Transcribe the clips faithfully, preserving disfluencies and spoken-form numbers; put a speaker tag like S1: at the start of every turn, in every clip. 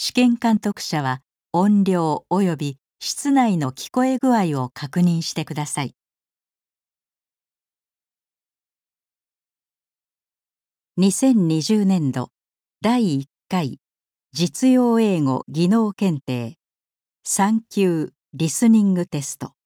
S1: 試験監督者は音量及び室内の聞こえ具合を確認してください。にせんにじゅうねんどだいいっかい実用英語技能検定さん級リスニングテスト。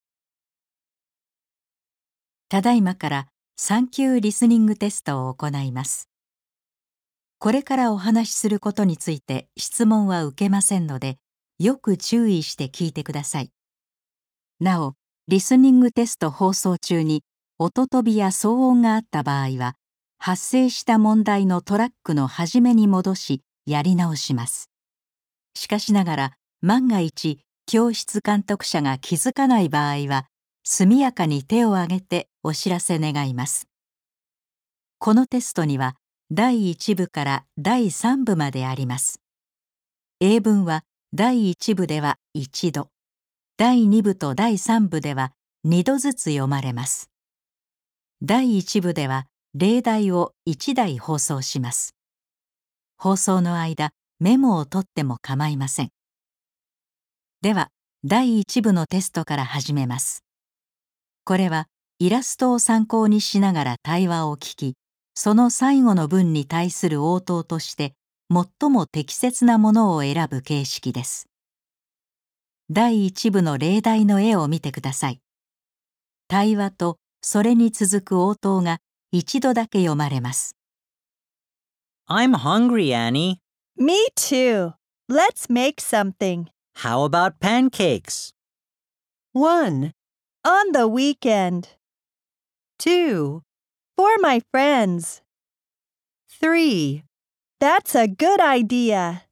S1: ただいまからさん級リスニングテストを行います。これからお話しすることについて質問は受けませんので、よく注意して聞いてください。なお、リスニングテスト放送中に音飛びや騒音があった場合は、発生した問題のトラックの始めに戻し、やり直します。しかしながら、万が一、教室監督者が気づかない場合は、速やかに手を挙げてお知らせ願います。このテストには、だいいち部からだいさん部まであります。英文はだいいち部ではいちど、だいに部とだいさん部ではにどずつ読まれます。だいいち部では例題をいちだい放送します。放送の間、メモを取っても構いません。では、だいいち部のテストから始めます。これはイラストを参考にしながら対話を聞き、その最後の文に対する応答として最も適切なものを選ぶ形式です。だいいち部の例題の絵を見てください。対話とそれに続く応答が一度だけ読まれます。
S2: I'm hungry, Annie.
S3: Me too. Let's make something.
S2: How about pancakes?
S3: One. On the weekend. Two. For my friends. Three. That's a good idea.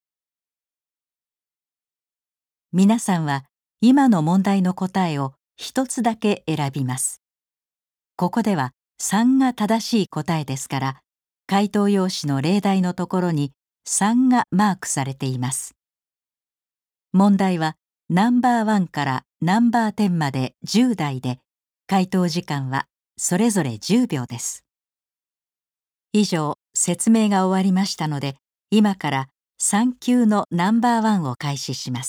S1: 皆さんは今の問題の答えを一つだけ選びます。ここではさんが正しい答えですから、回答用紙の例題のところにさんがマークされています。問題はナンバーワンからナンバーテンまでじゅう題で、回答時間はそれぞれじゅうびょうです。以上、説明が終わりましたので、今からさん級のナンバーワンを開始します。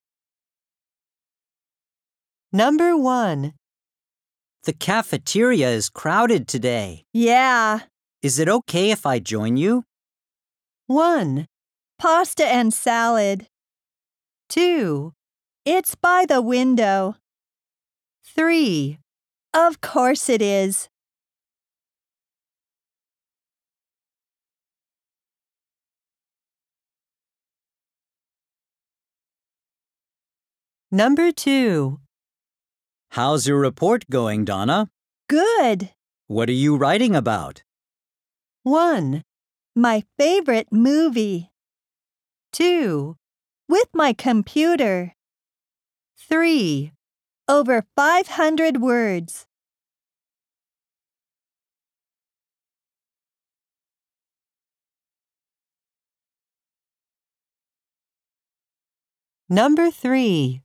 S3: Number one.
S2: The cafeteria is crowded today.
S3: Yeah.
S2: Is it okay if I join you?
S3: One. Pasta and salad. Two. It's by the window. Three. Of course it is. Number two.
S2: How's your report going, Donna?
S3: Good.
S2: What are you writing about?
S3: One. My favorite movie. Two. With my computer. Three. Over five hundred words. Number three.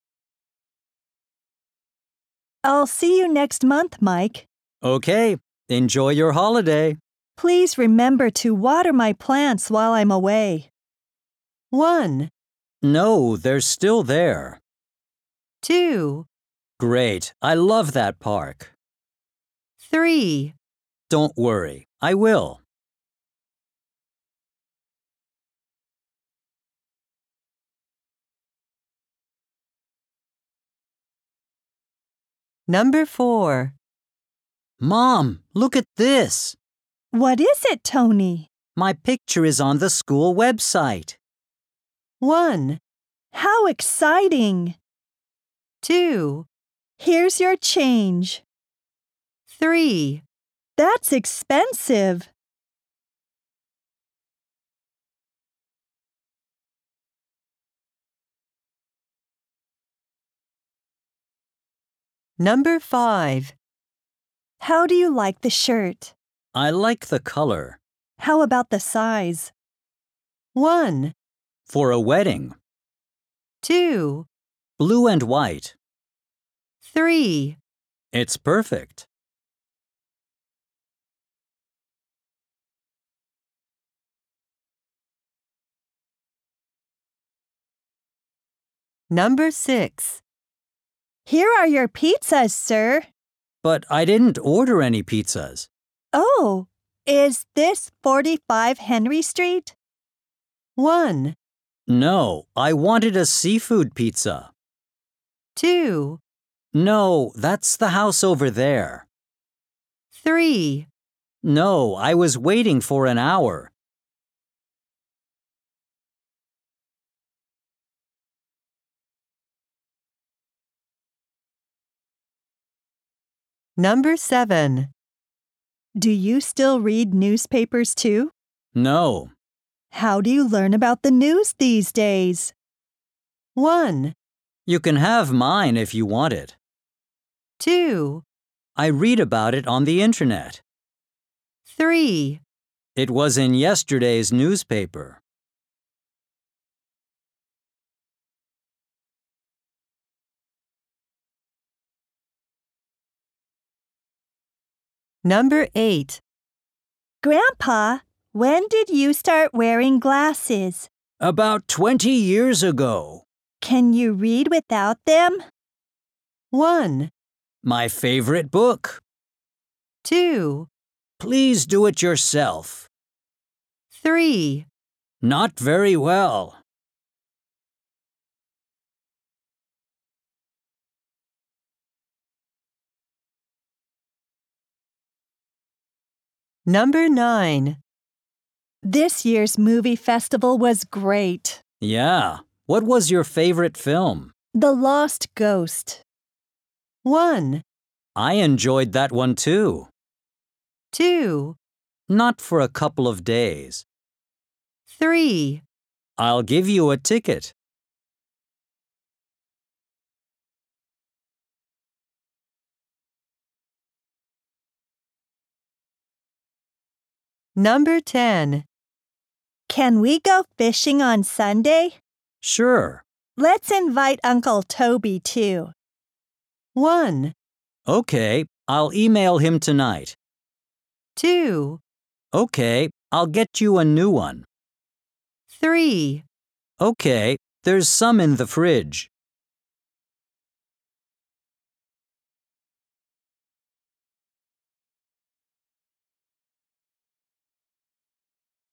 S3: I'll see you next month, Mike.
S2: Okay, enjoy your holiday.
S3: Please remember to water my plants while I'm away. One.
S2: No, they're still there.
S3: Two.
S2: Great, I love that park.
S3: Three.
S2: Don't worry, I will.
S3: Number four.
S2: Mom, look at this.
S3: What is it, Tony?
S2: My picture is on the school website.
S3: One. How exciting! Two. Here's your change. Three. That's expensive. Number five. How do you like the shirt?
S2: I like the color.
S3: How about the size? One.
S2: For a wedding.
S3: Two.
S2: Blue and white.
S3: Three.
S2: It's perfect.
S4: Number six.
S3: Here are your pizzas, sir.
S2: But I didn't order any pizzas.
S3: Oh, is this forty-five Henry Street?
S4: One,
S2: No, I wanted a seafood pizza.
S4: two,
S2: No, that's the house over there.
S4: three.
S2: No, I was waiting for an hour.
S4: Number seven.
S3: Do you still read newspapers too?
S2: No,
S3: How do you learn about the news these days?
S4: One,
S2: you can have mine if you want it.
S4: two,
S2: I read about it on the internet.
S4: three.
S2: It was in yesterday's newspaper.
S4: Number eight.
S3: Grandpa, when did you start wearing glasses?
S2: About twenty years ago.
S3: Can you read without them?
S4: One,
S2: My favorite book.
S4: two,
S2: Please do it yourself.
S4: three.
S2: Not very well.
S4: Number nine.
S3: This year's movie festival was great.
S2: Yeah. What was your favorite film?
S3: The Lost Ghost.
S4: One,
S2: I enjoyed that one too.
S4: two,
S2: Not for a couple of days.
S4: three.
S2: I'll give you a ticket.
S4: Number ten.
S3: Can we go fishing on Sunday?
S2: Sure.
S3: Let's invite Uncle Toby too.
S4: One,
S2: Okay, I'll email him tonight.
S4: two,
S2: Okay, I'll get you a new one.
S4: three.
S2: Okay, there's some in the fridge.